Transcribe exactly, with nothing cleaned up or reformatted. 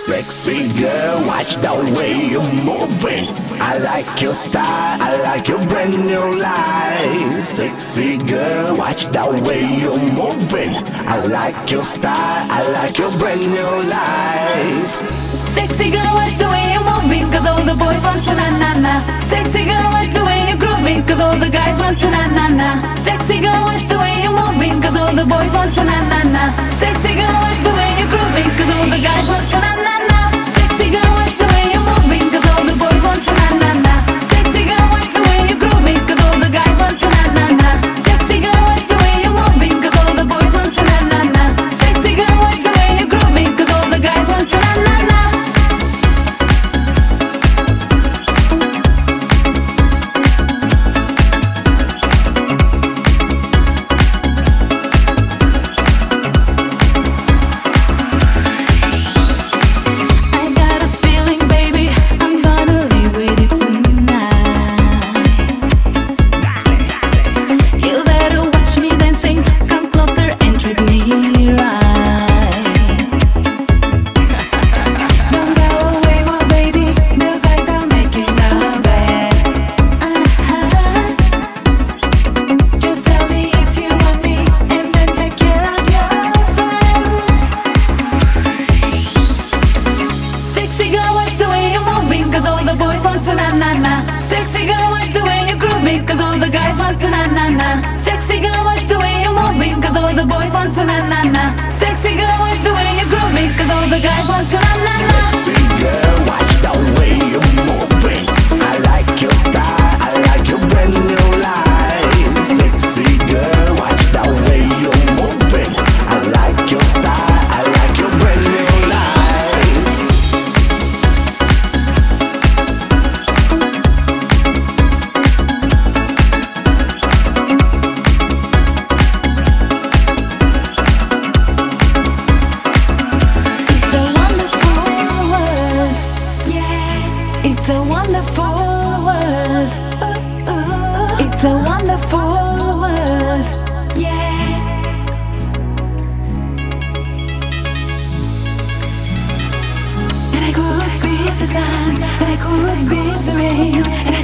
Sexy girl, watch the way you're moving. I like your style, I like your brand new life. Sexy girl, watch the way you're moving. I like your style, I like your brand new life. Sexy girl, watch the way you're moving, cause all the boys want to na na na. Sexy girl, watch the way you're grooving, cause all the guys want to na na na. Sexy girl, watch the way you're moving, cause all the boys want to na na na. Sexy girl, watch the way you're grooving, cause all the guys want to na na na. Sexy girl, watch the way you're moving, cause all the boys want to na na na. Sexy girl, watch the way you're grooving, cause all the guys want to na na na. Sexy girl, watch the way you're moving, cause all the boys want to na na na. Sexy girl, watch the way you're grooving, cause all the guys want to na na na. Sexy girl, watch the way you're grooving, cause all the guys want to na na na. Sexy girl, watch the way you're moving, cause all the boys want to na na na. Sexy girl, watch the way you're grooving, cause all the guys want to na na na. Sexy girl, watch the way you're moving. I like your style, I like your brand new life. Sexy girl, watch the way you're moving. I like your style, I like your brand new life. It's a wonderful world. Ooh, ooh. It's a wonderful world. Yeah. And I could be the sun, and I could be the rain, and